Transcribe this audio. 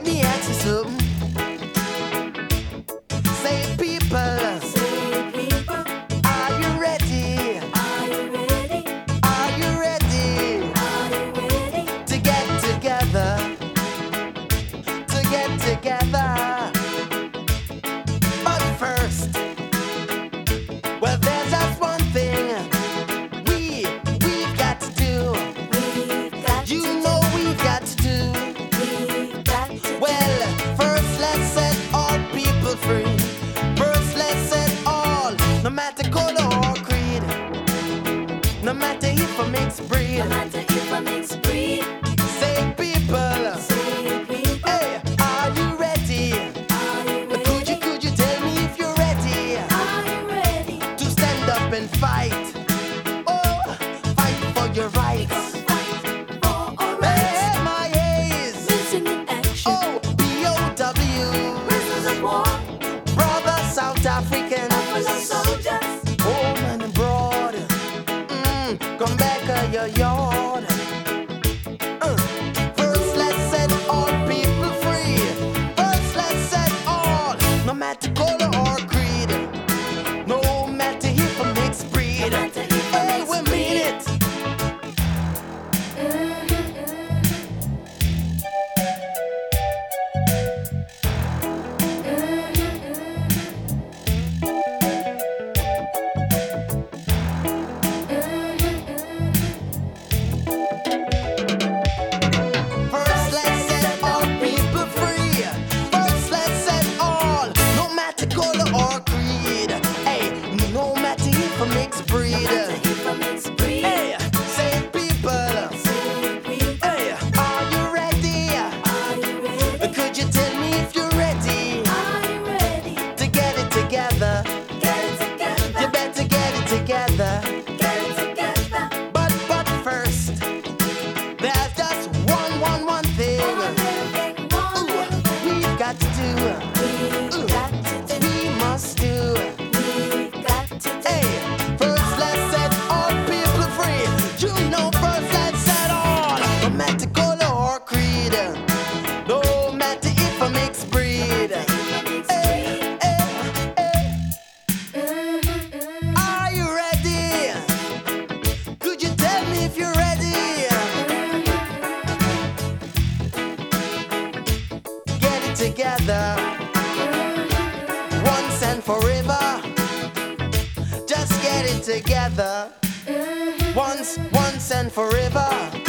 me ask you something. Say people, are you ready? Are you ready to get together? To get together. But first, well, there's just one thing we've got to do. You know we've got to do. Well, first let's set all people free. First let's set all, no matter color or creed, no matter if I mix breed. Say people, hey, are you ready? Could you tell me if you're ready to stand up and fight? Oh, fight for your rights. South African home and abroad, come back to your yard. First let's set all people free. First let's set all, no matter color or creed, no matter if a mixed breed. Hey, we mean it. Mixed breed. Hey, say people. Hey, are you ready? Could you tell me if you're ready to get it together? You better get it together. But first, there's just one thing. We've got to do. We must do. Are you ready? Could you tell me if you're ready? Get it together once and forever. Just get it together once and forever.